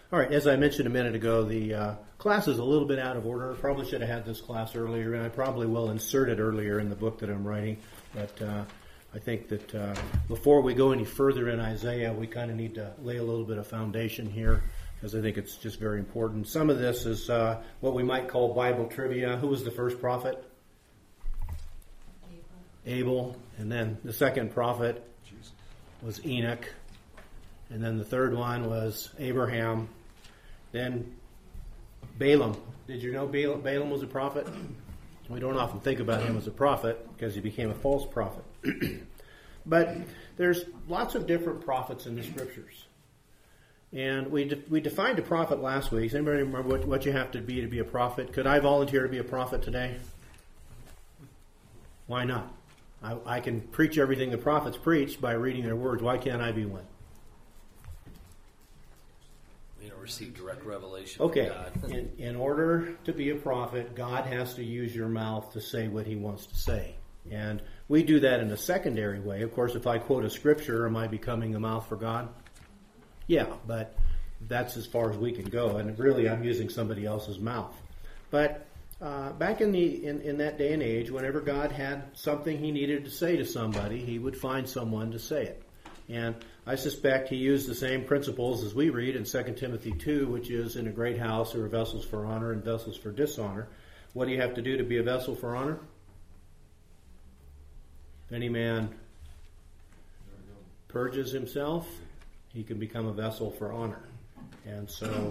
All right, as I mentioned a minute ago, the class is a little bit out of order. Probably should have had this class earlier, and I probably will insert it earlier in the book that I'm writing. But I think that before we go any further in Isaiah, we kind of need to lay a little bit of foundation here, because I think it's just very important. Some of this is what we might call Bible trivia. Who was the first prophet? Abel. And then the second prophet was Enoch. And then the third one was Abraham. Then Balaam. Did you know Balaam was a prophet? We don't often think about him as a prophet because he became a false prophet. But there's lots of different prophets in the Scriptures. And we defined a prophet last week. Does anybody remember what you have to be a prophet? Could I volunteer to be a prophet today? Why not? I can preach everything the prophets preach by reading their words. Why can't I be one? Receive direct revelation okay. from God. In order to be a prophet, God has to use your mouth to say what he wants to say. And we do that in a secondary way. Of course, if I quote a scripture, am I becoming the mouth for God? Yeah, but that's as far as we can go. And really, I'm using somebody else's mouth. But back in that day and age, whenever God had something he needed to say to somebody, he would find someone to say it. And I suspect he used the same principles as we read in 2 Timothy 2, which is, in a great house there are vessels for honor and vessels for dishonor. What do you have to do to be a vessel for honor? If any man purges himself, he can become a vessel for honor. And so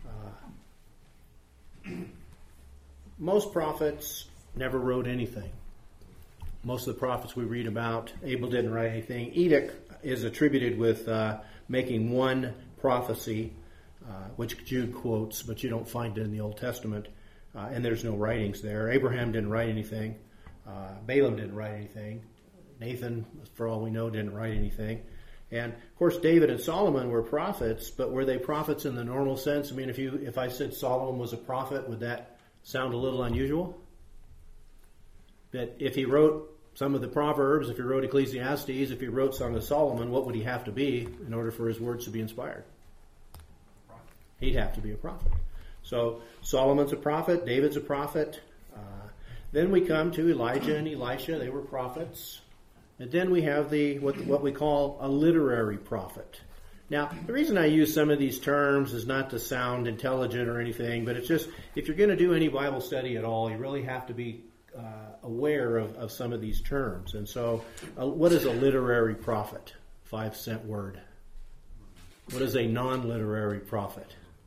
most prophets never wrote anything. Most of the prophets we read about, Abel didn't write anything. Enoch is attributed with making one prophecy, which Jude quotes, but you don't find it in the Old Testament, and there's no writings there. Abraham didn't write anything. Balaam didn't write anything. Nathan, for all we know, didn't write anything. And, of course, David and Solomon were prophets, but were they prophets in the normal sense? I mean, if I said Solomon was a prophet, would that sound a little unusual? That if he wrote some of the Proverbs, if he wrote Ecclesiastes, if he wrote Song of Solomon, what would he have to be in order for his words to be inspired? He'd have to be a prophet. So Solomon's a prophet, David's a prophet. Then we come to Elijah and Elisha, they were prophets. And then we have what we call a literary prophet. Now, the reason I use some of these terms is not to sound intelligent or anything, but it's just, if you're going to do any Bible study at all, you really have to be aware of some of these terms. And so, what is a literary prophet? 5-cent word. What is a non-literary prophet?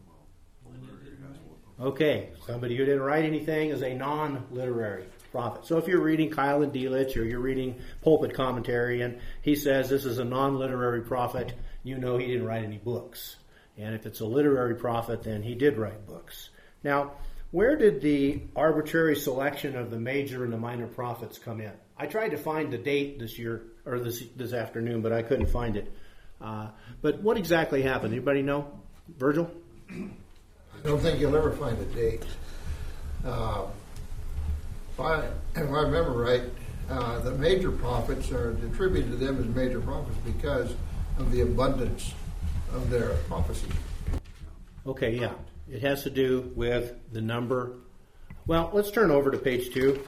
Okay, somebody who didn't write anything is a non-literary prophet. So if you're reading Kyle and Delitzsch or you're reading pulpit commentary and he says this is a non-literary prophet, you know he didn't write any books. And if it's a literary prophet, then he did write books. Now, where did the arbitrary selection of the major and the minor prophets come in? I tried to find the date this year, or this afternoon, but I couldn't find it. But what exactly happened? Anybody know? Virgil? I don't think you'll ever find a date. If I remember right, the major prophets are attributed to them as major prophets because of the abundance of their prophecy. Okay, yeah. It has to do with the number. Well, let's turn over to page 2.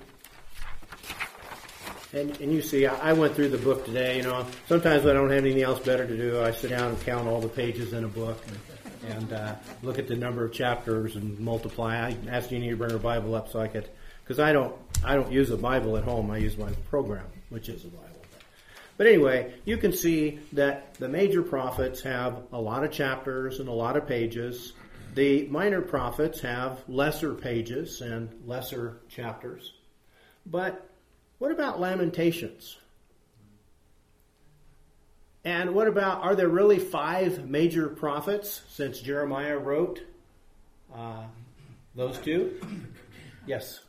And you see, I went through the book today. You know, sometimes when I don't have anything else better to do, I sit down and count all the pages in a book and look at the number of chapters and multiply. I asked Jeannie to bring her Bible up so I could, because I don't use a Bible at home. I use my program, which is a Bible. But anyway, you can see that the major prophets have a lot of chapters and a lot of pages. The minor prophets have lesser pages and lesser chapters. But what about Lamentations? And what about, are there really 5 major prophets since Jeremiah wrote those 2? Yes.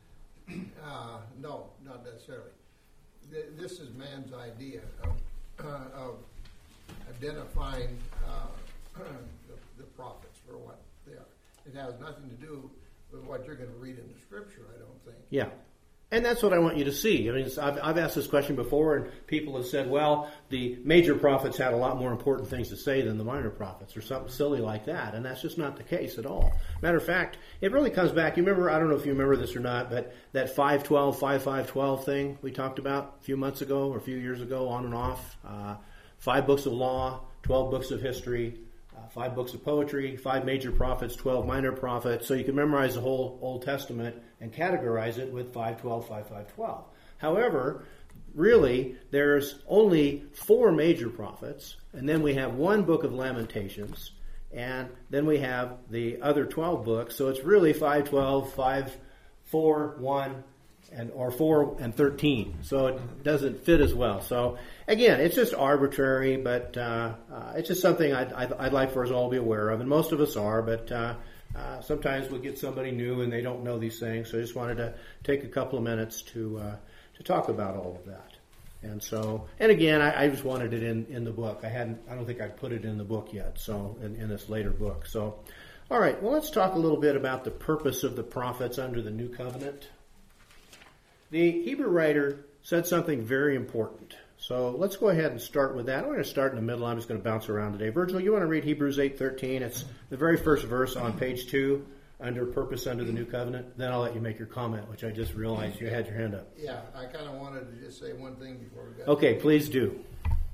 No, not necessarily. This is man's idea of identifying the prophets for what they are. It has nothing to do with what you're going to read in the Scripture, I don't think. Yeah. And that's what I want you to see. I mean, I've asked this question before, and people have said, well, the major prophets had a lot more important things to say than the minor prophets, or something silly like that. And that's just not the case at all. Matter of fact, it really comes back. You remember, I don't know if you remember this or not, but that 5-12, 5-5-12 thing we talked about a few months ago or a few years ago, on and off. 5 books of law, 12 books of history, 5 books of poetry, 5 major prophets, 12 minor prophets. So you can memorize the whole Old Testament and categorize it with 5-12, 5-5-12. However, really, there's only 4 major prophets, and then we have 1 book of Lamentations, and then we have the other 12 books. So it's really 5-12, 5-4, 1, or 4 and 13. So it doesn't fit as well. So again, it's just arbitrary, but it's just something I'd like for us all to be aware of, and most of us are. But sometimes we'll get somebody new and they don't know these things. So I just wanted to take a couple of minutes to talk about all of that. And so, and again, I just wanted it in the book. I don't think I'd put it in the book yet. So in this later book. So, all right. Well, let's talk a little bit about the purpose of the prophets under the New Covenant. The Hebrew writer said something very important. So let's go ahead and start with that. I'm going to start in the middle. I'm just going to bounce around today. Virgil, you want to read Hebrews 8:13? It's the very first verse on page 2 under purpose under the New Covenant. Then I'll let you make your comment, which I just realized you had your hand up. Yeah, I kind of wanted to just say one thing before we got Okay, please do.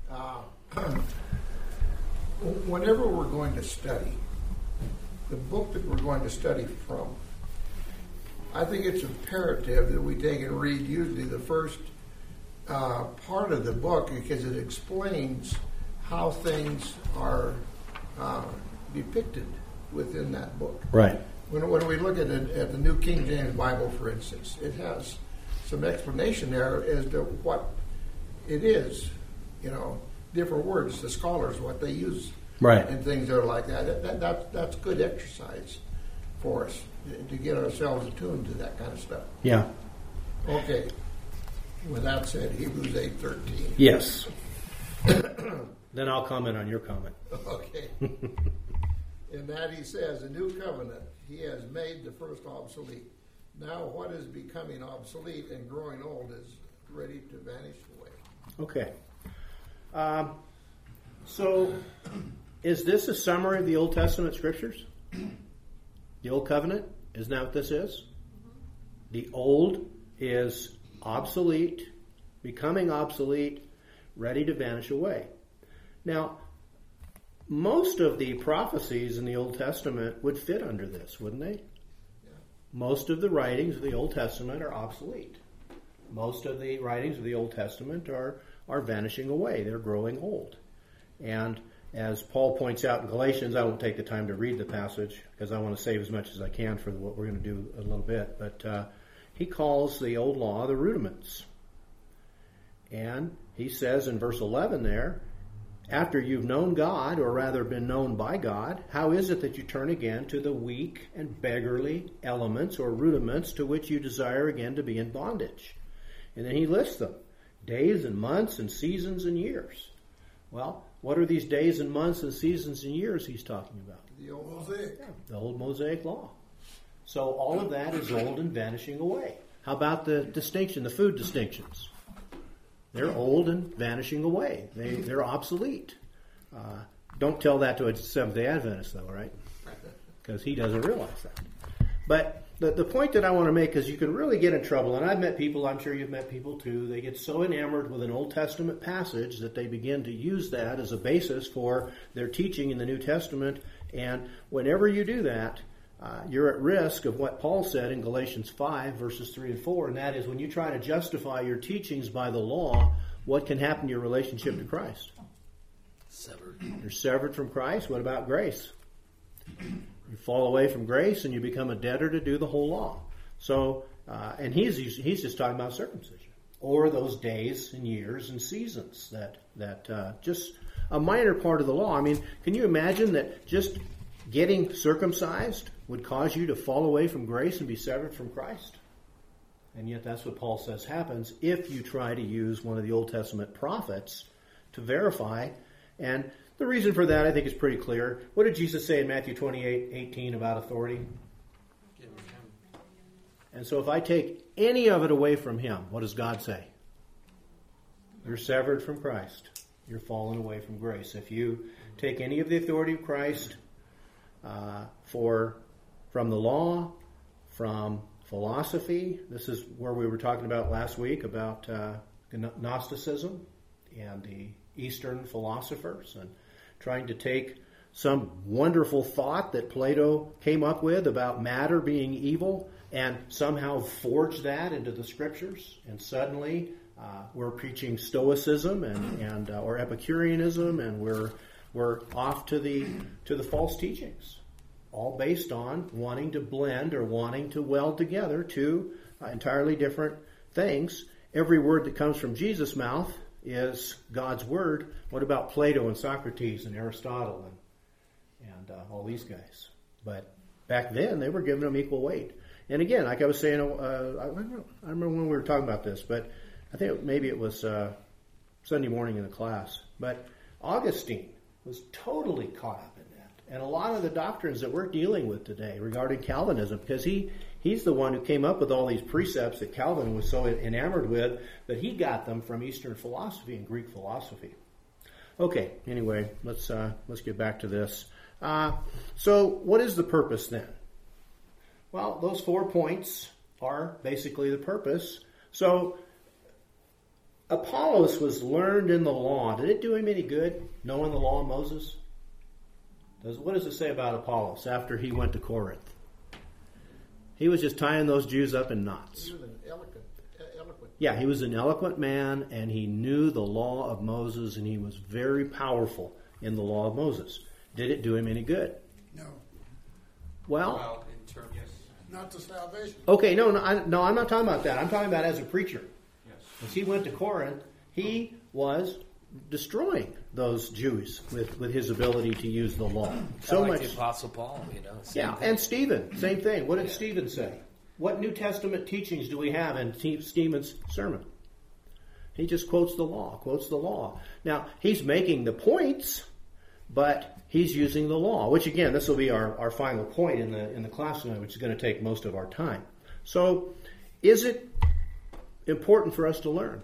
Whenever we're going to study, the book that we're going to study from, I think it's imperative that we take and read usually the first part of the book, because it explains how things are depicted within that book. Right. When we look at the New King James Bible, for instance, it has some explanation there as to what it is. You know, different words, the scholars, what they use, right, and things that are like that. That's good exercise for us to get ourselves attuned to that kind of stuff. Yeah. Okay. With that said, Hebrews 8:13. Yes. Then I'll comment on your comment. Okay. In that he says, a new covenant, he has made the first obsolete. Now what is becoming obsolete and growing old is ready to vanish away. Okay. So is this a summary of the Old Testament scriptures? The Old Covenant? Isn't that what this is? The old is obsolete, becoming obsolete, ready to vanish away. Now, most of the prophecies in the Old Testament would fit under this, wouldn't they? Yeah. Most of the writings of the Old Testament are obsolete. Most of the writings of the Old Testament are vanishing away. They're growing old. And as Paul points out in Galatians, I won't take the time to read the passage because I want to save as much as I can for what we're going to do a little bit. But he calls the old law the rudiments. And he says in verse 11 there, after you've known God, or rather been known by God, how is it that you turn again to the weak and beggarly elements or rudiments to which you desire again to be in bondage? And then he lists them, days and months and seasons and years. Well, what are these days and months and seasons and years he's talking about? The old Mosaic. Yeah, the old Mosaic law. So all of that is old and vanishing away. How about the distinction, the food distinctions? They're old and vanishing away. They're obsolete. Don't tell that to a Seventh-day Adventist, though, right? Because he doesn't realize that. But the point that I want to make is you can really get in trouble, and I've met people, I'm sure you've met people too, they get so enamored with an Old Testament passage that they begin to use that as a basis for their teaching in the New Testament, and whenever you do that, you're at risk of what Paul said in Galatians 5, verses 3 and 4, and that is when you try to justify your teachings by the law, what can happen to your relationship to Christ? Severed. You're severed from Christ. What about grace? You fall away from grace and you become a debtor to do the whole law. So, and he's just talking about circumcision, or those days and years and seasons that just a minor part of the law. I mean, can you imagine that just getting circumcised would cause you to fall away from grace and be severed from Christ? And yet that's what Paul says happens if you try to use one of the Old Testament prophets to verify. And the reason for that, I think, is pretty clear. What did Jesus say in Matthew 28:18 about authority? And so if I take any of it away from him, what does God say? You're severed from Christ. You're fallen away from grace. If you take any of the authority of Christ from the law, from philosophy, this is where we were talking about last week about Gnosticism and the Eastern philosophers, and trying to take some wonderful thought that Plato came up with about matter being evil and somehow forge that into the scriptures, and suddenly we're preaching Stoicism and or Epicureanism, and we're off to the false teachings, all based on wanting to blend or wanting to weld together two entirely different things. Every word that comes from Jesus' mouth is God's word. What about Plato and Socrates and Aristotle and all these guys? But back then, they were giving them equal weight. And again, like I was saying, I remember when we were talking about this, but I think maybe it was Sunday morning in the class. But Augustine was totally caught up in that. And a lot of the doctrines that we're dealing with today regarding Calvinism, because he's the one who came up with all these precepts that Calvin was so enamored with that he got them from Eastern philosophy and Greek philosophy. Okay, anyway, let's get back to this. So what is the purpose then? Well, those 4 points are basically the purpose. So Apollos was learned in the law. Did it do him any good, knowing the law of Moses? What does it say about Apollos after he went to Corinth? He was just tying those Jews up in knots. He was an eloquent. Yeah, he was an eloquent man, and he knew the law of Moses, and he was very powerful in the law of Moses. Did it do him any good? No. Well, in terms, yes. Not to salvation. Okay, no, I'm not talking about that. I'm talking about as a preacher. Yes. As he went to Corinth, he was destroying those Jews with his ability to use the law. So like much. the Apostle Paul, same Yeah, thing. and Stephen, same thing. What did Stephen say? What New Testament teachings do we have in Stephen's sermon? He just quotes the law. Now, he's making the points, but he's using the law, which again, this will be our final point in the class tonight, which is going to take most of our time. So, is it important for us to learn?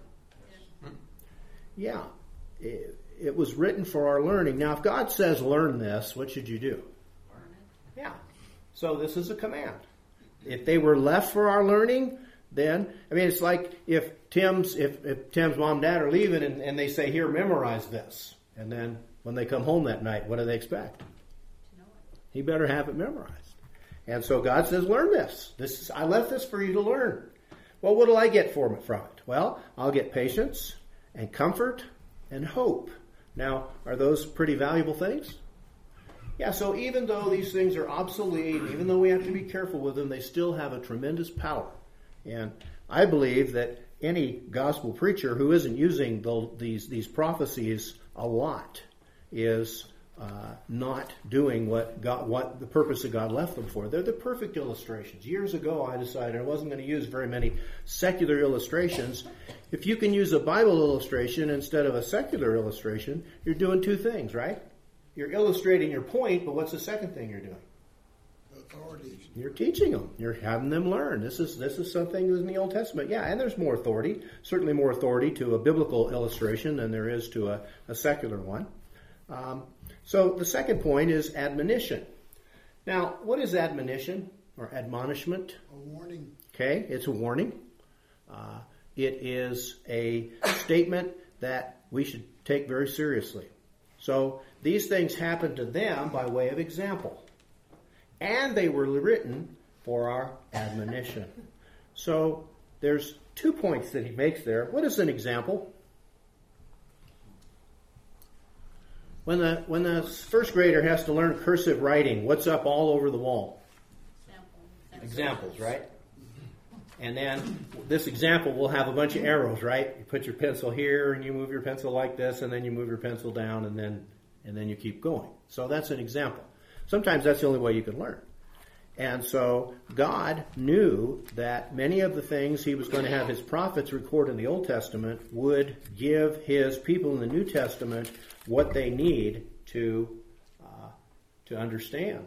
Yeah. It was written for our learning. Now, if God says learn this, what should you do? Learn it. Yeah. So this is a command. If they were left for our learning, then, I mean, it's like if Tim's mom and dad are leaving and they say, here, memorize this. And then when they come home that night, what do they expect? To know it. He better have it memorized. And so God says, learn this. I left this for you to learn. Well, what do I get from it? Well, I'll get patience and comfort and hope. Now, are those pretty valuable things? Yeah, so even though these things are obsolete, even though we have to be careful with them, they still have a tremendous power. And I believe that any gospel preacher who isn't using these prophecies a lot is not doing what the purpose that God left them for. They're the perfect illustrations. Years ago, I decided I wasn't going to use very many secular illustrations. If you can use a Bible illustration instead of a secular illustration, you're doing two things, right? You're illustrating your point, but what's the second thing you're doing? Authorities. You're teaching them. You're having them learn. This is something in the Old Testament. Yeah, and there's more authority. Certainly more authority to a biblical illustration than there is to a secular one. So the second point is admonition. Now, what is admonition or admonishment? A warning. Okay, it's a warning. It is a statement that we should take very seriously. So these things happened to them by way of example. And they were written for our admonition. So there's 2 points that he makes there. What is an example? When the first grader has to learn cursive writing, what's up all over the wall? Examples, right? And then this example will have a bunch of arrows, right? You put your pencil here, and you move your pencil like this, and then you move your pencil down, and then you keep going. So that's an example. Sometimes that's the only way you can learn. And so God knew that many of the things he was going to have his prophets record in the Old Testament would give his people in the New Testament what they need to understand.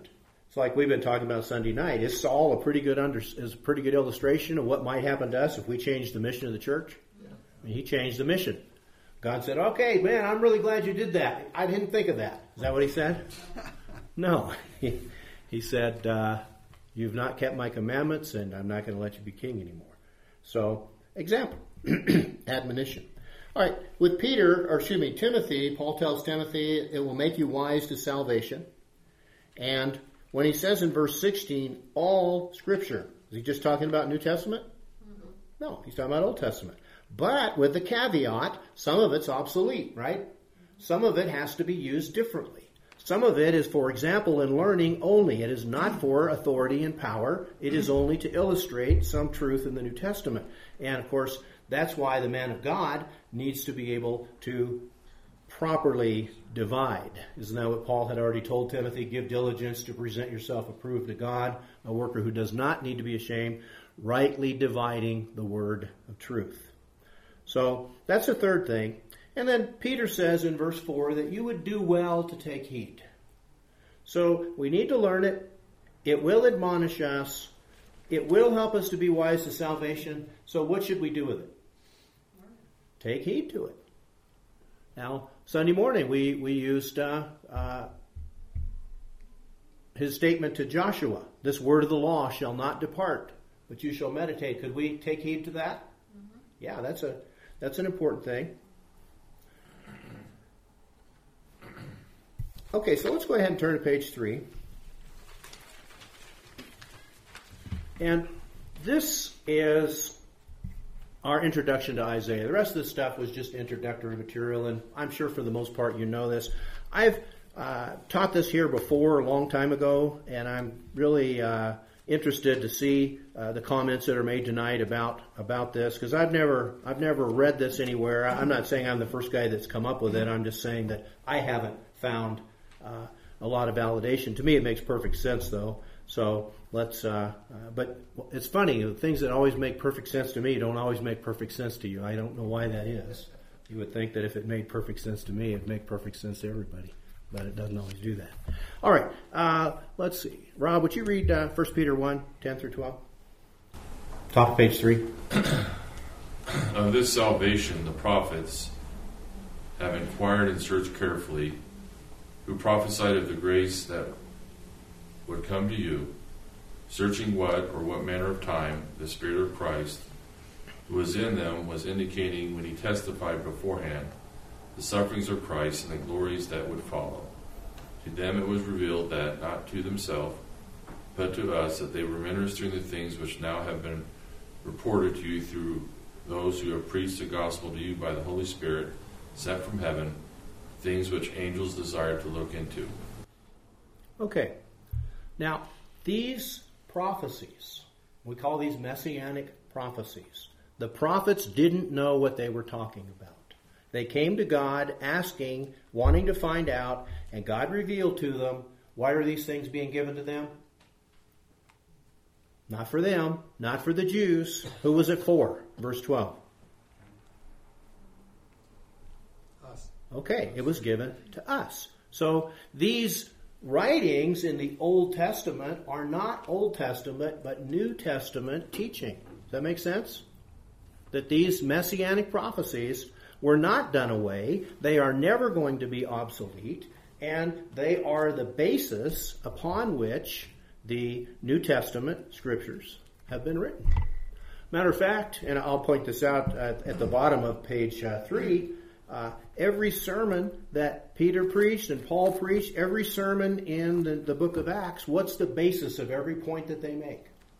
It's like we've been talking about Sunday night. Is Saul a pretty good illustration of what might happen to us if we change the mission of the church? Yeah. I mean, he changed the mission. God said, okay, man, I'm really glad you did that. I didn't think of that. Is that what he said? No. He said, you've not kept my commandments, and I'm not going to let you be king anymore. So, example, admonition. All right, with Timothy, Paul tells Timothy, it will make you wise to salvation. And when he says in verse 16, all Scripture, is he just talking about New Testament? Mm-hmm. No, he's talking about Old Testament. But with the caveat, some of it's obsolete, right? Some of it has to be used differently. Some of it is, for example, in learning only. It is not for authority and power. It is only to illustrate some truth in the New Testament. And, of course, that's why the man of God needs to be able to properly divide. Isn't that what Paul had already told Timothy? Give diligence to present yourself approved to God, a worker who does not need to be ashamed, rightly dividing the word of truth. So that's the third thing. And then Peter says in verse 4 that you would do well to take heed. So we need to learn it. It will admonish us. It will help us to be wise to salvation. So what should we do with it? Take heed to it. Now, Sunday morning we used his statement to Joshua. This word of the law shall not depart, but you shall meditate. Could we take heed to that? Mm-hmm. Yeah, that's an important thing. Okay, so let's go ahead and turn to page 3. And this is our introduction to Isaiah. The rest of this stuff was just introductory material, and I'm sure for the most part you know this. I've taught this here before a long time ago, and I'm really interested to see the comments that are made tonight about this, because I've never read this anywhere. I'm not saying I'm the first guy that's come up with it. I'm just saying that I haven't found a lot of validation. To me, it makes perfect sense, though. So let's. But it's funny. The things that always make perfect sense to me don't always make perfect sense to you. I don't know why that is. You would think that if it made perfect sense to me, it'd make perfect sense to everybody. But it doesn't always do that. All right. Let's see. Rob, would you read 1 Peter 1, 10 through 12? Top of page 3. Of this salvation the prophets have inquired and searched carefully, who prophesied of the grace that would come to you, searching what or what manner of time the Spirit of Christ, who was in them, was indicating when he testified beforehand the sufferings of Christ and the glories that would follow. To them it was revealed that, not to themselves, but to us, that they were ministering the things which now have been reported to you through those who have preached the gospel to you by the Holy Spirit sent from heaven, things which angels desire to look into. Okay. Now, these prophecies, we call these messianic prophecies. The prophets didn't know what they were talking about. They came to God asking, wanting to find out, and God revealed to them, why are these things being given to them? Not for them, not for the Jews. Who was it for? Verse 12. Us. Okay, it was given to us. So these writings in the Old Testament are not Old Testament, but New Testament teaching. Does that make sense? That these messianic prophecies were not done away. They are never going to be obsolete, and they are the basis upon which the New Testament scriptures have been written. Matter of fact, and I'll point this out at the bottom of page 3, every sermon that Peter preached and Paul preached, every sermon in the book of Acts, what's the basis of every point that they make?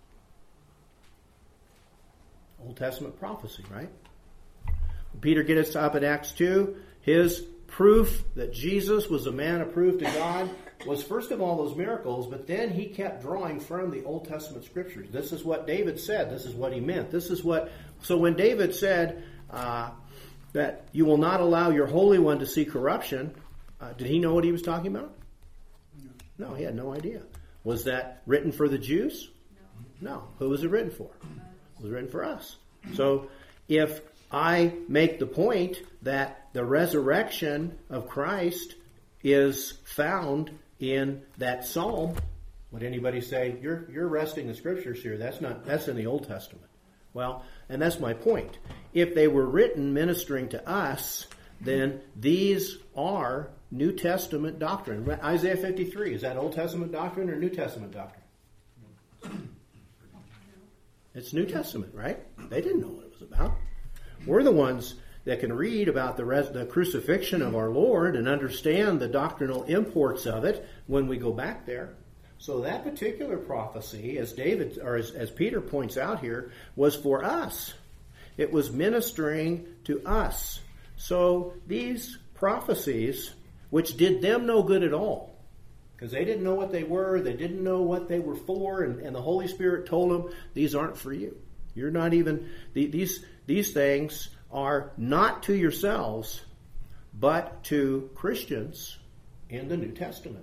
Old Testament prophecy, right? Peter gets up in Acts 2. His proof that Jesus was a man approved to God was first of all those miracles, but then he kept drawing from the Old Testament scriptures. This is what David said. This is what he meant. So when David said that you will not allow your Holy One to see corruption, did he know what he was talking about? No, he had no idea. Was that written for the Jews? No. Who was it written for? It was written for us. So if I make the point that the resurrection of Christ is found in that psalm, Would anybody say, you're wresting the scriptures here? That's in the Old Testament. Well, and that's my point. If they were written ministering to us, then these are New Testament doctrine. Isaiah 53, is that Old Testament doctrine or New Testament doctrine? It's New Testament, right? They didn't know what it was about. We're the ones that can read about the crucifixion of our Lord and understand the doctrinal imports of it when we go back there. So that particular prophecy, as Peter points out here, was for us. It was ministering to us. So these prophecies, which did them no good at all, because they didn't know what they were, they didn't know what they were for, and the Holy Spirit told them, these aren't for you. You're not even, these things are not to yourselves, but to Christians in the New Testament.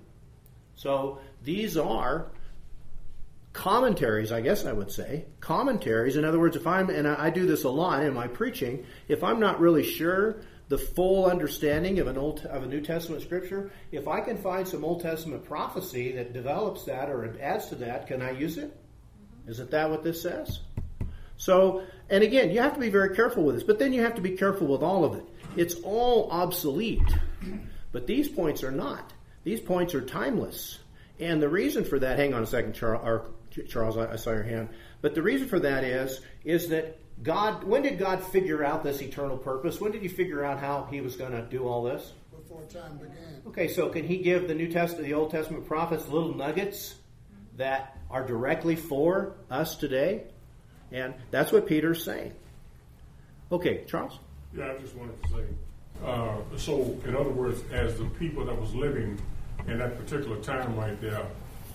So these are commentaries, I guess I would say. Commentaries. In other words, and I do this a lot in my preaching, if I'm not really sure the full understanding of a New Testament scripture, if I can find some Old Testament prophecy that develops that or adds to that, can I use it? Isn't that what this says? So, and again, you have to be very careful with this, but then you have to be careful with all of it. It's all obsolete, but these points are not. These points are timeless. And the reason for that, hang on a second, Charles, I saw your hand. But the reason for that is that God, when did God figure out this eternal purpose? When did he figure out how he was going to do all this? Before time began. Okay, so can he give the Old Testament prophets little nuggets that are directly for us today? And that's what Peter's saying. Okay, Charles? Yeah, I just wanted to say, so in other words, as the people that was living in that particular time right there,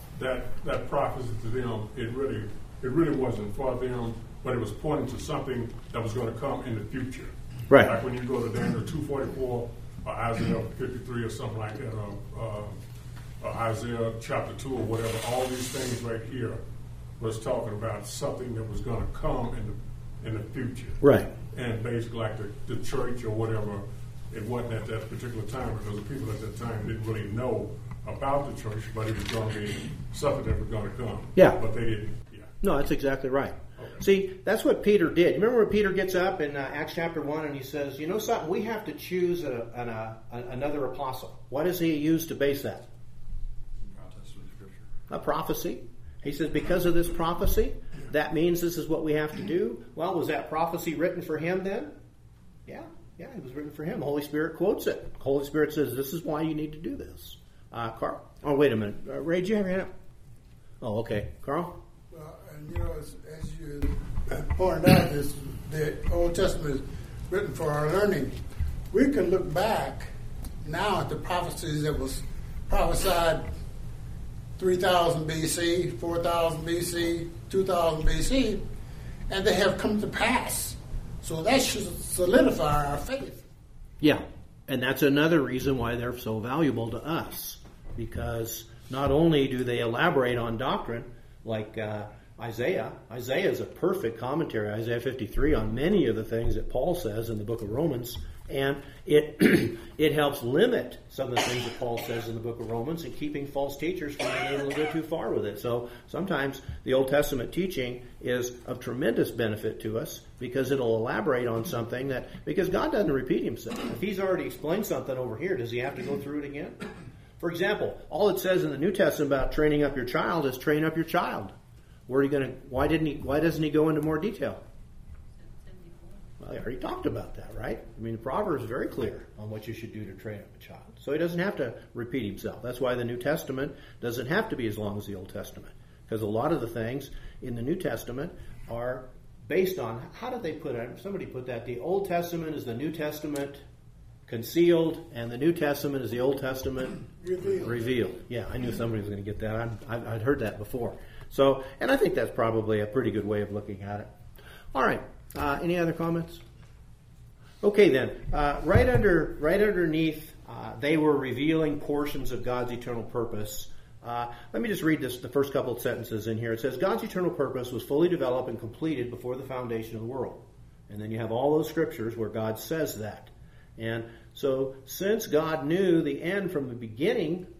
that prophecy to them, it really wasn't for them, but it was pointing to something that was going to come in the future. Right. Like when you go to Daniel 2:44 or Isaiah 53 or something like that, or Isaiah chapter 2 or whatever, all these things right here was talking about something that was going to come in the future. Right. And basically like the church or whatever, it wasn't at that particular time because the people at that time didn't really know about the church, but it was going to be something that was going to come. Yeah. But they didn't. Yeah. No, that's exactly right. Okay. See, that's what Peter did. Remember when Peter gets up in Acts chapter 1 and he says, you know something, we have to choose another apostle. What does he use to base that? A prophecy. He says, because of this prophecy, that means this is what we have to do. Well, was that prophecy written for him then? Yeah, it was written for him. The Holy Spirit quotes it. The Holy Spirit says, this is why you need to do this. Carl? Oh, wait a minute. Ray, did you have your hand up? Oh, okay. Carl? Well, and as you pointed out, the Old Testament is written for our learning. We can look back now at the prophecies that was prophesied 3,000 BC, 4,000 BC, 2,000 BC, and they have come to pass. So that should solidify our faith. Yeah, and that's another reason why they're so valuable to us, because not only do they elaborate on doctrine, like Isaiah is a perfect commentary, Isaiah 53, on many of the things that Paul says in the book of Romans, and it helps limit some of the things that Paul says in the book of Romans and keeping false teachers from being able to go too far with it. So sometimes the Old Testament teaching is of tremendous benefit to us because it'll elaborate on something because God doesn't repeat himself. If he's already explained something over here, does he have to go through it again? For example, all it says in the New Testament about training up your child is train up your child. Why doesn't he go into more detail? Well, I already talked about that, right? I mean, the Proverbs is very clear on what you should do to train up a child. So he doesn't have to repeat himself. That's why the New Testament doesn't have to be as long as the Old Testament. Because a lot of the things in the New Testament are based on, how did they put it? Somebody put that. The Old Testament is the New Testament concealed, and the New Testament is the Old Testament revealed. Yeah, I knew somebody was going to get that. I'd heard that before. So, and I think that's probably a pretty good way of looking at it. All right. Any other comments? Okay, then. Right underneath, they were revealing portions of God's eternal purpose. Let me just read the first couple of sentences in here. It says, God's eternal purpose was fully developed and completed before the foundation of the world. And then you have all those scriptures where God says that. And so, since God knew the end from the beginning,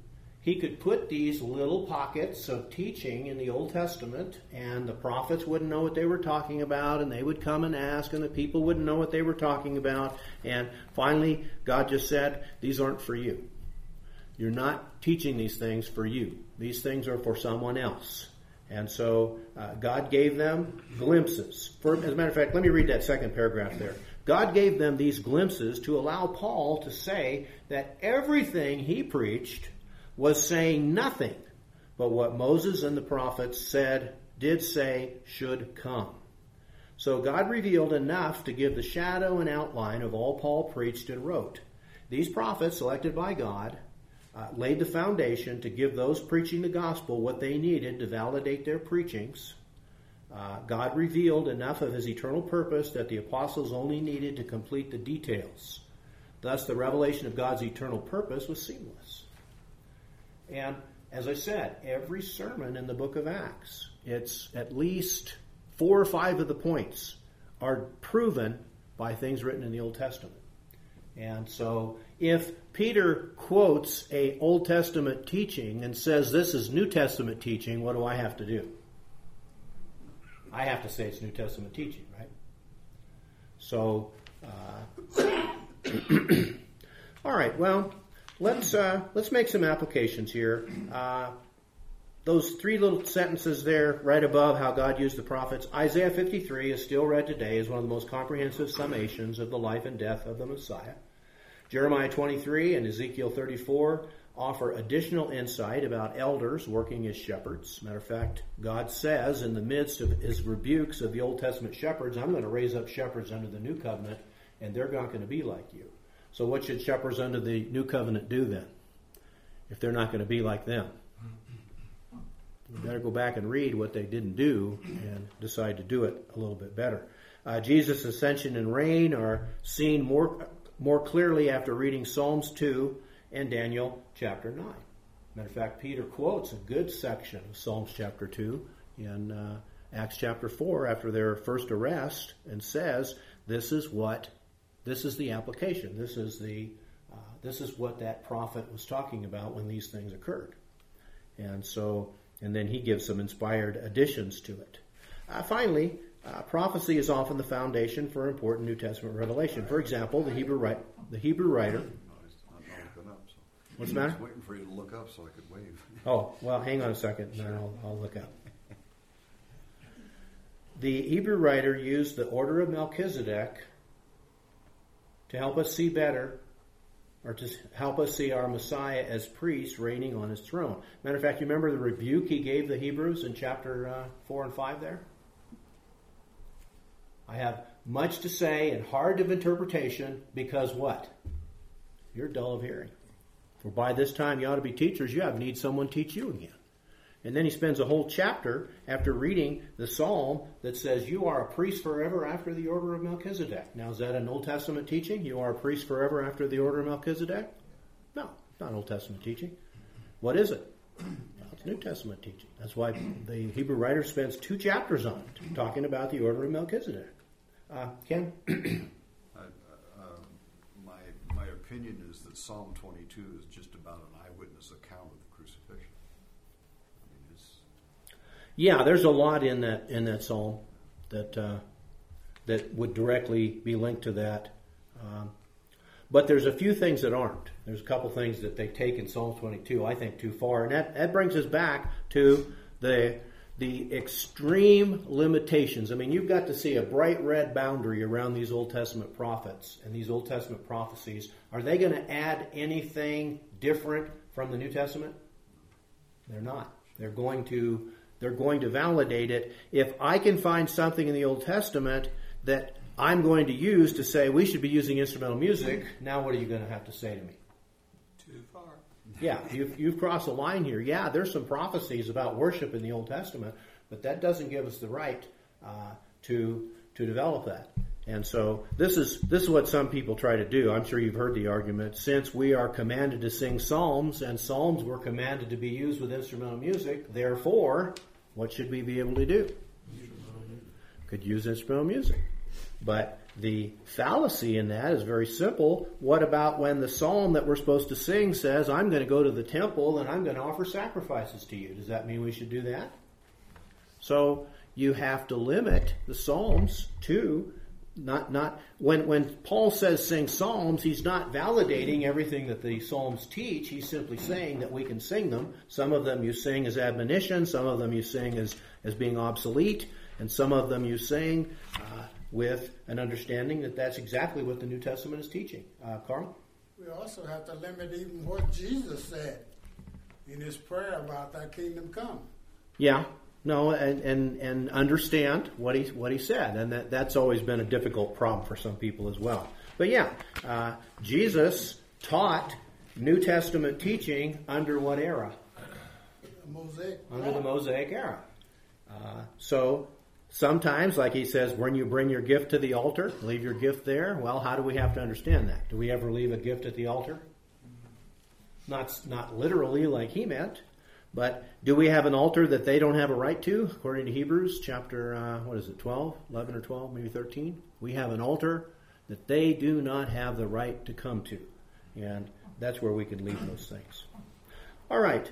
he could put these little pockets of teaching in the Old Testament, and the prophets wouldn't know what they were talking about, and they would come and ask, and the people wouldn't know what they were talking about. And finally, God just said, these aren't for you. You're not teaching these things for you. These things are for someone else. And so God gave them glimpses. As a matter of fact, let me read that second paragraph there. God gave them these glimpses to allow Paul to say that everything he preached was saying nothing but what Moses and the prophets did say should come. So God revealed enough to give the shadow and outline of all Paul preached and wrote. These prophets, selected by God, laid the foundation to give those preaching the gospel what they needed to validate their preachings. God revealed enough of his eternal purpose that the apostles only needed to complete the details. Thus, the revelation of God's eternal purpose was seamless. And as I said, every sermon in the book of Acts, it's at least 4 or 5 of the points are proven by things written in the Old Testament. And so if Peter quotes a Old Testament teaching and says this is New Testament teaching, what do I have to do? I have to say it's New Testament teaching, right? So, all right, well, let's make some applications here. Those 3 little sentences there right above how God used the prophets. Isaiah 53 is still read today as one of the most comprehensive summations of the life and death of the Messiah. Jeremiah 23 and Ezekiel 34 offer additional insight about elders working as shepherds. Matter of fact, God says in the midst of his rebukes of the Old Testament shepherds, I'm going to raise up shepherds under the new covenant, and they're not going to be like you. So what should shepherds under the new covenant do then, if they're not going to be like them? You better go back and read what they didn't do and decide to do it a little bit better. Jesus' ascension and reign are seen more clearly after reading Psalms 2 and Daniel chapter 9. Matter of fact, Peter quotes a good section of Psalms chapter 2 in Acts chapter 4 after their first arrest, and says, this is the application. This is what that prophet was talking about when these things occurred. And then he gives some inspired additions to it. Finally, prophecy is often the foundation for important New Testament revelation. For example, the Hebrew writer. What's the matter? I was waiting for you to look up so I could wave. Oh, well, hang on a second, and then I'll look up. The Hebrew writer used the order of Melchizedek to help us see better, or to help us see our Messiah as priest reigning on his throne. Matter of fact, you remember the rebuke he gave the Hebrews in chapter 4 and 5 there? I have much to say and hard of interpretation because what? You're dull of hearing. For by this time you ought to be teachers, you need someone teach you again. And then he spends a whole chapter after reading the psalm that says you are a priest forever after the order of Melchizedek. Now, is that an Old Testament teaching? You are a priest forever after the order of Melchizedek? No, it's not Old Testament teaching. What is it? Well, it's New Testament teaching. That's why the Hebrew writer spends 2 chapters on it, talking about the order of Melchizedek. Ken? My opinion is that Psalm 22 is just about an eyewitness account of the crucifixion. Yeah, there's a lot in that psalm that would directly be linked to that. But there's a few things that aren't. There's a couple things that they take in Psalm 22, I think, too far. And that brings us back to the extreme limitations. I mean, you've got to see a bright red boundary around these Old Testament prophets and these Old Testament prophecies. Are they going to add anything different from the New Testament? They're not. They're going to validate it. If I can find something in the Old Testament that I'm going to use to say we should be using instrumental music, now what are you going to have to say to me? Too far. Yeah, you've crossed a line here. Yeah, there's some prophecies about worship in the Old Testament, but that doesn't give us the right to develop that. And so this is what some people try to do. I'm sure you've heard the argument. Since we are commanded to sing psalms, and psalms were commanded to be used with instrumental music, therefore, what should we be able to do? Could use instrumental music. But the fallacy in that is very simple. What about when the psalm that we're supposed to sing says, I'm going to go to the temple and I'm going to offer sacrifices to you? Does that mean we should do that? So you have to limit the psalms to not when Paul says sing psalms, he's not validating everything that the psalms teach. He's simply saying that we can sing them. Some of them you sing as admonition, some of them you sing as being obsolete, and some of them you sing with an understanding that that's exactly what the New Testament is teaching. Carl? We also have to limit even what Jesus said in his prayer about thy kingdom come. Yeah. No, and understand what he said, and that's always been a difficult problem for some people as well. But yeah, Jesus taught New Testament teaching under what era? Mosaic. Under the Mosaic era. So sometimes, like he says, when you bring your gift to the altar, leave your gift there. Well, how do we have to understand that? Do we ever leave a gift at the altar? Not literally like he meant. But do we have an altar that they don't have a right to? According to Hebrews chapter, 12, 11 or 12, maybe 13? We have an altar that they do not have the right to come to. And that's where we can leave those things. All right.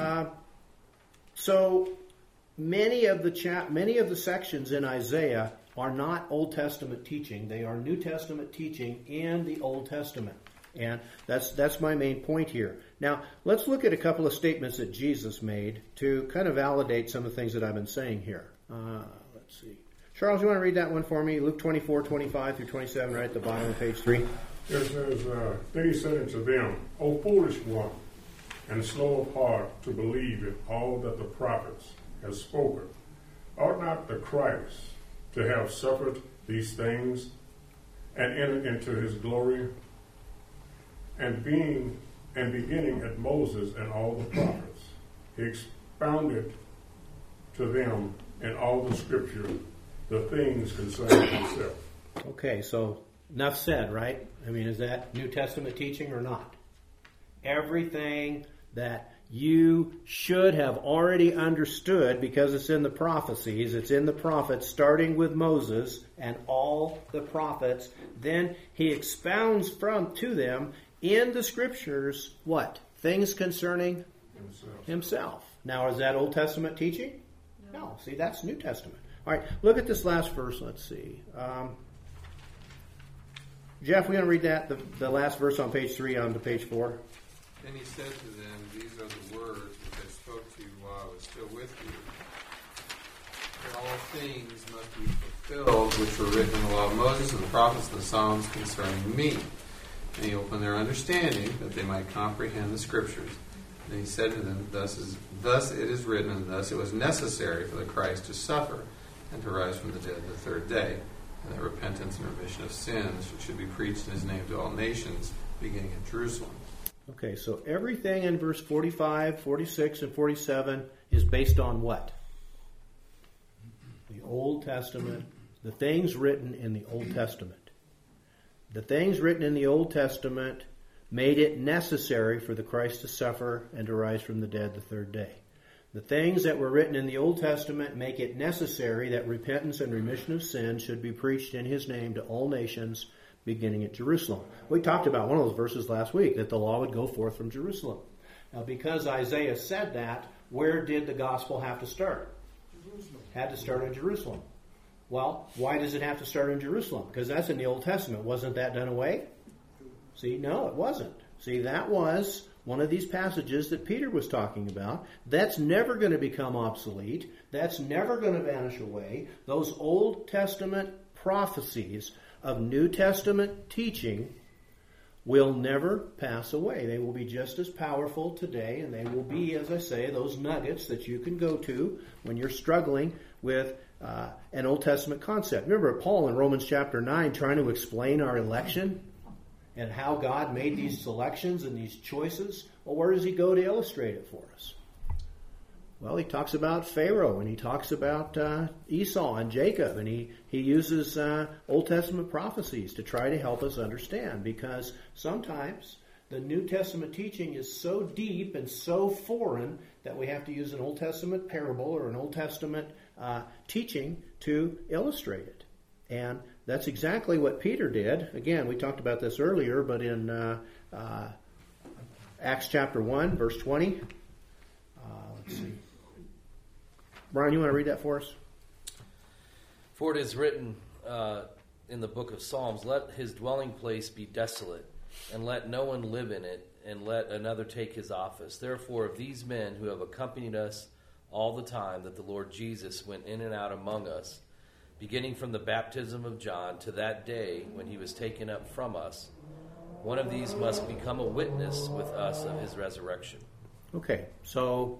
So many of the sections in Isaiah are not Old Testament teaching. They are New Testament teaching in the Old Testament. And that's my main point here. Now, let's look at a couple of statements that Jesus made to kind of validate some of the things that I've been saying here. Let's see. Charles, you want to read that one for me? Luke 24, 25 through 27, right at the bottom of page 3. It says, Then he said unto them, O foolish one, and slow of heart to believe in all that the prophets have spoken. Ought not the Christ to have suffered these things and entered into his glory? And beginning at Moses and all the prophets, he expounded to them in all the scripture the things concerning himself. Okay, so enough said, right? I mean, is that New Testament teaching or not? Everything that you should have already understood because it's in the prophecies, it's in the prophets, starting with Moses and all the prophets. Then he expounds to them in the scriptures, what? Things concerning himself. Now, is that Old Testament teaching? No. See, that's New Testament. All right, look at this last verse. Let's see. Jeff, we're going to read that, the last verse on page 3 on to page 4. Then he said to them, These are the words which I spoke to you while I was still with you. That all things must be fulfilled which were written in the law of Moses and the prophets and the Psalms concerning me. And he opened their understanding that they might comprehend the Scriptures. And he said to them, Thus it is written, and thus it was necessary for the Christ to suffer and to rise from the dead the third day, and that repentance and remission of sins should be preached in his name to all nations, beginning at Jerusalem. Okay, so everything in verse 45, 46, and 47 is based on what? The Old Testament, the things written in the Old Testament. The things written in the Old Testament made it necessary for the Christ to suffer and to rise from the dead the third day. The things that were written in the Old Testament make it necessary that repentance and remission of sin should be preached in his name to all nations, beginning at Jerusalem. We talked about one of those verses last week, that the law would go forth from Jerusalem. Now, because Isaiah said that, where did the gospel have to start? Jerusalem. Had to start in Jerusalem. Well, why does it have to start in Jerusalem? Because that's in the Old Testament. Wasn't that done away? See, no, it wasn't. See, that was one of these passages that Peter was talking about. That's never going to become obsolete. That's never going to vanish away. Those Old Testament prophecies of New Testament teaching will never pass away. They will be just as powerful today, and they will be, as I say, those nuggets that you can go to when you're struggling with an Old Testament concept. Remember Paul in Romans chapter 9 trying to explain our election and how God made these selections and these choices? Well, where does he go to illustrate it for us? Well, he talks about Pharaoh, and he talks about Esau and Jacob, and he uses Old Testament prophecies to try to help us understand, because sometimes the New Testament teaching is so deep and so foreign that we have to use an Old Testament parable or an Old Testament teaching to illustrate it. And that's exactly what Peter did. Again, we talked about this earlier, but in Acts chapter 1, verse 20. Let's see. Brian, you want to read that for us? For it is written in the book of Psalms, let his dwelling place be desolate, and let no one live in it, and let another take his office. Therefore, of these men who have accompanied us all the time that the Lord Jesus went in and out among us, beginning from the baptism of John to that day when he was taken up from us, one of these must become a witness with us of his resurrection. Okay, so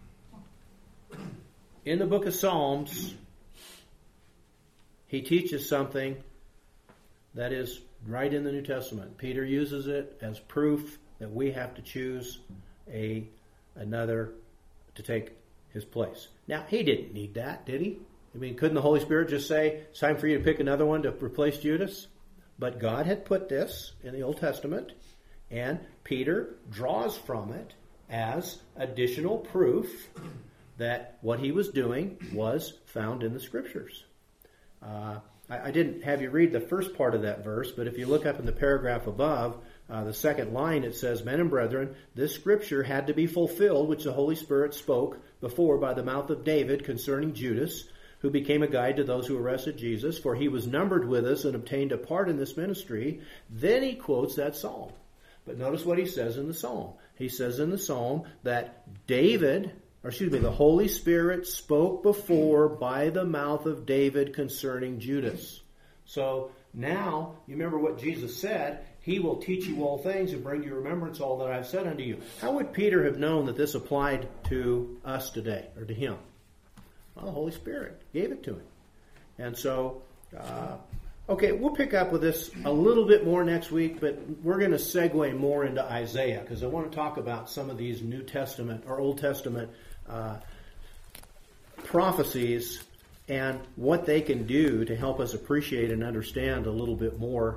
in the book of Psalms, he teaches something that is right in the New Testament. Peter uses it as proof that we have to choose another to take his place. Now, he didn't need that, did he? I mean, couldn't the Holy Spirit just say, it's time for you to pick another one to replace Judas? But God had put this in the Old Testament, and Peter draws from it as additional proof that what he was doing was found in the Scriptures. I didn't have you read the first part of that verse, but if you look up in the paragraph above, the second line, it says, Men and brethren, this Scripture had to be fulfilled, which the Holy Spirit spoke before by the mouth of David concerning Judas, who became a guide to those who arrested Jesus, for he was numbered with us and obtained a part in this ministry. Then he quotes that psalm. But notice what he says in the psalm. He says in the psalm that the Holy Spirit spoke before by the mouth of David concerning Judas. So now, you remember what Jesus said, he will teach you all things and bring to your remembrance all that I have said unto you. How would Peter have known that this applied to us today, or to him? Well, the Holy Spirit gave it to him. And so, okay, we'll pick up with this a little bit more next week, but we're going to segue more into Isaiah, because I want to talk about some of these New Testament or Old Testament prophecies and what they can do to help us appreciate and understand a little bit more,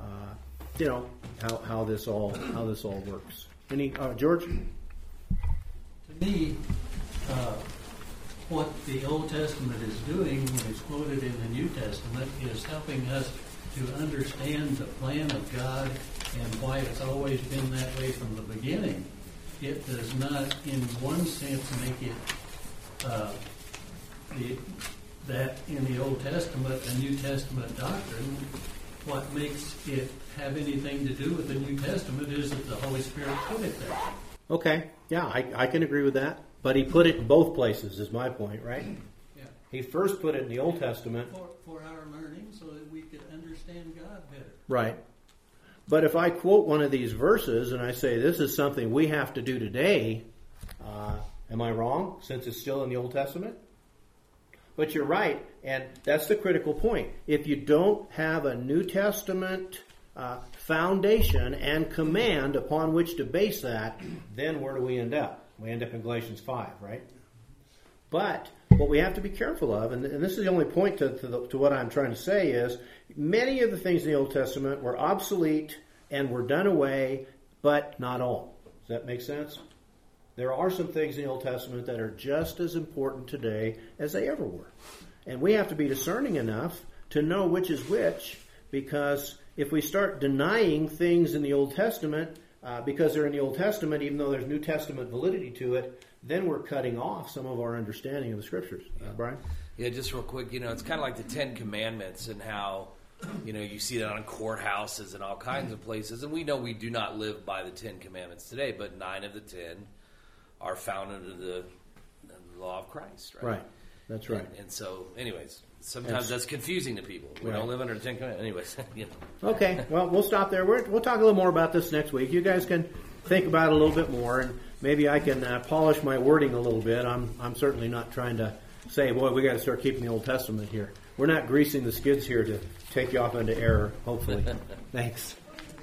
how this all works. Any George? To me, what the Old Testament is doing when it's quoted in the New Testament is helping us to understand the plan of God and why it's always been that way from the beginning. It does not, in one sense, make it that in the Old Testament and New Testament doctrine. What makes it have anything to do with the New Testament is that the Holy Spirit put it there. Okay, yeah, I can agree with that. But he put it in both places, is my point, right? Yeah. He first put it in the Old Testament. For our learning, so that we could understand God better. Right. But if I quote one of these verses and I say this is something we have to do today, am I wrong, since it's still in the Old Testament? But you're right, and that's the critical point. If you don't have a New Testament foundation and command upon which to base that, then where do we end up? We end up in Galatians 5, right? But what we have to be careful of, and this is the only point to what I'm trying to say, is many of the things in the Old Testament were obsolete and were done away, but not all. Does that make sense? There are some things in the Old Testament that are just as important today as they ever were. And we have to be discerning enough to know which is which, because if we start denying things in the Old Testament because they're in the Old Testament, even though there's New Testament validity to it, then we're cutting off some of our understanding of the Scriptures. Brian? Yeah, just real quick, it's kind of like the Ten Commandments and how, you see that on courthouses and all kinds of places. And we know we do not live by the Ten Commandments today, but 9 of the 10 are found under the law of Christ, right? Right. That's right. And so, anyways, sometimes that's confusing to people. We don't live under the Ten Commandments. Anyways, Okay, well, we'll stop there. We'll talk a little more about this next week. You guys can think about it a little bit more, and maybe I can polish my wording a little bit. I'm certainly not trying to say, boy, we got to start keeping the Old Testament here. We're not greasing the skids here to take you off into error, hopefully. Thanks.